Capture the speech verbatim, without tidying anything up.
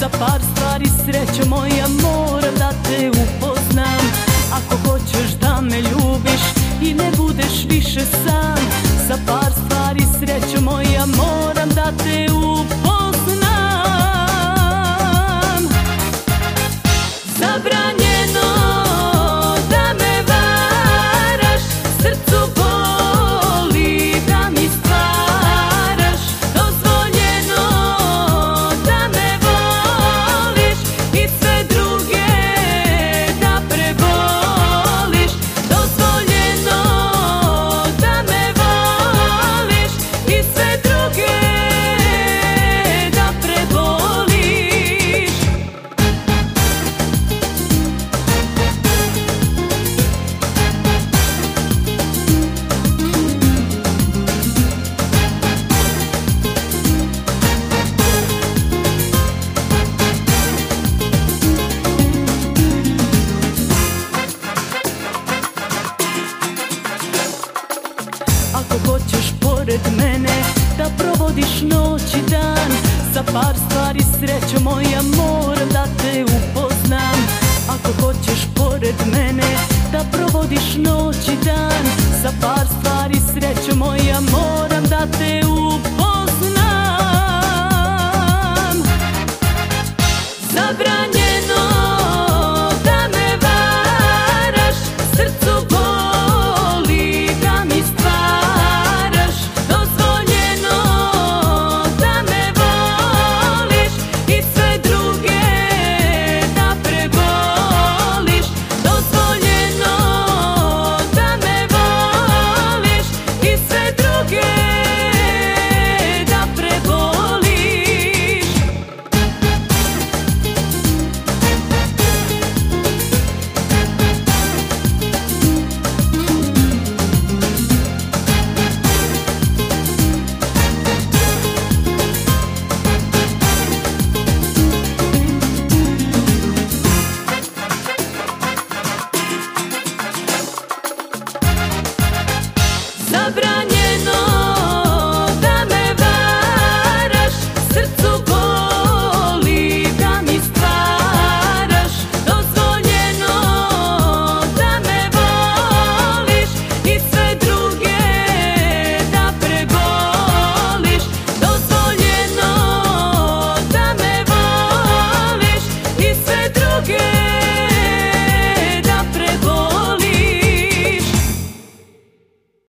Za par stvari srećo moja moram da te upoznam. Ako hoćeš da me ljubiš i ne budeš više sam, za par stvari srećo moja moram da te upoznam. Zabranjeno da me varaš, srcu boli da mi stvaraš. Dozvoljeno da me voliš i sve druge da preboliš. Dozvoljeno da me voliš i sve druge da preboliš. Ako hoćeš pored mene da provodiš noć i dan, za par stvari srećo moja moram da te upoznam. Ako hoćeš pored mene da provodiš noć i dan, za par stvari srećo moja moram da te upoznam. Zabranjeno da me varaš, srcu boli da mi stvaraš. Dozvoljeno da me voliš i sve druge da preboliš. Dozvoljeno da me voliš i sve druge da preboliš. Zabranjeno